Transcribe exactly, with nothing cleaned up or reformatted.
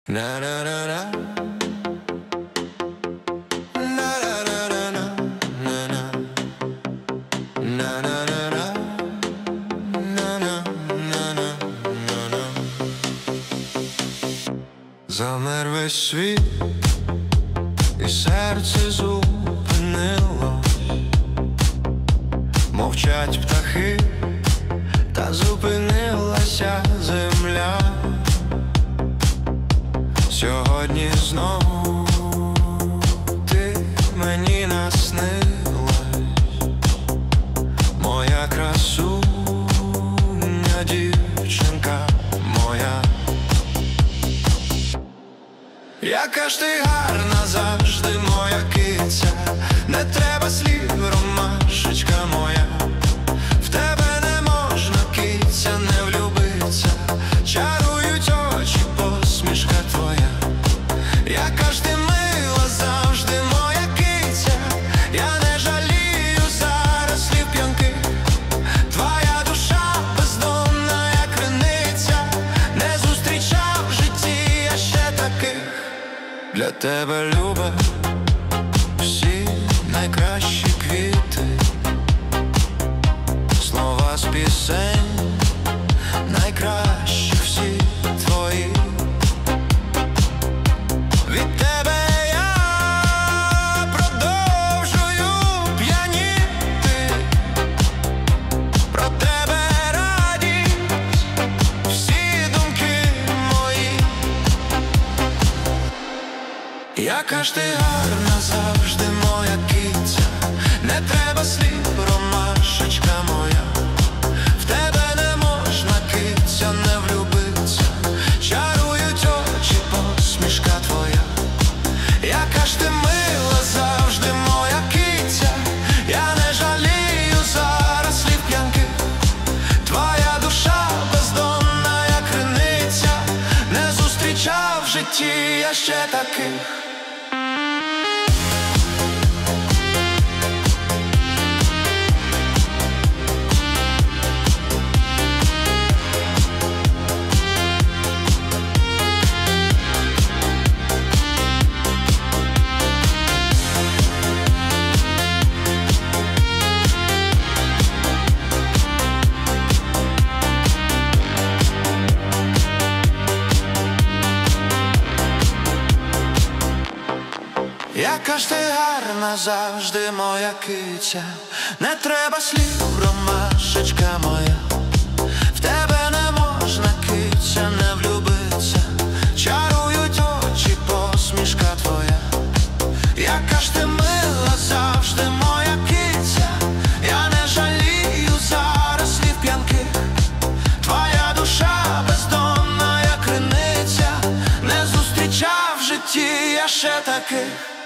Na na na na. Na na na na na. Na na. Na na na na. Na na na na на на. Замер весь світ, і серце зупинилось. Мовчать птахи, та зупинилася земля. Сьогодні знову ти мені наснилась, моя красуня, дівчинка моя. Яка ж ти гарна завжди, моя киця, не треба слів, ромашечка моя. В тебе не можна, киця, не влюбиться, чарують очі, посмішка твоя. Яка ж ти мила завжди, моя киця, я не жалію зараз слів п'янки. Твоя душа бездонна, як криниця, не зустрічав в житті я ще таких. Для тебе, люба, всі найкращі квіти, слова з пісень найкращі всі твої. Від тебе я продовжую п'яніти, про тебе радість всі думки мої. Яка ж ти гарна завжди, моя киця, не треба слів, ромашечка моя. В тебе не можна, киця, не влюбиться, чарують очі, посмішка твоя. Яка ж ти мила завжди, моя киця, я не жалію зараз слів п'янки. Твоя душа бездонна, як криниця, не зустрічав в житті я ще таких. Яка ж ти гарна завжди, моя киця, не треба слів, ромашечка моя. В тебе не можна, киця, не влюбиться, чарують очі, посмішка твоя. Яка ж ти мила завжди, моя киця, я не жалію зараз слів п'янки. Твоя душа бездонна, як криниця, не зустрічав в житті я ще таких.